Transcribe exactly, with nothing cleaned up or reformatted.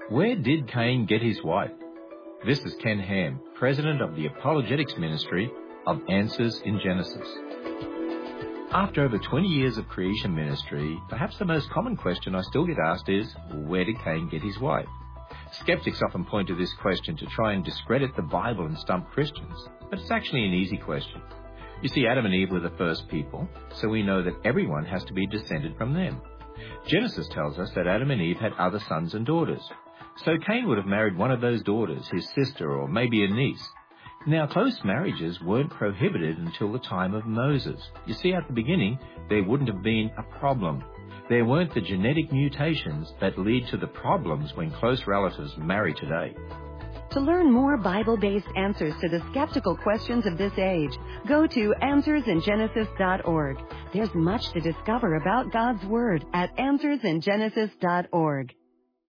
Where did Cain get his wife? This is Ken Ham, President of the Apologetics Ministry of Answers in Genesis. After over twenty years of creation ministry, perhaps the most common question I still get asked is, where did Cain get his wife? Skeptics often point to this question to try and discredit the Bible and stump Christians, but it's actually an easy question. You see, Adam and Eve were the first people, so we know that everyone has to be descended from them. Genesis tells us that Adam and Eve had other sons and daughters. So Cain would have married one of those daughters, his sister, or maybe a niece. Now, close marriages weren't prohibited until the time of Moses. You see, at the beginning, there wouldn't have been a problem. There weren't the genetic mutations that lead to the problems when close relatives marry today. To learn more Bible-based answers to the skeptical questions of this age, go to answers in genesis dot org. There's much to discover about God's Word at answers in genesis dot org.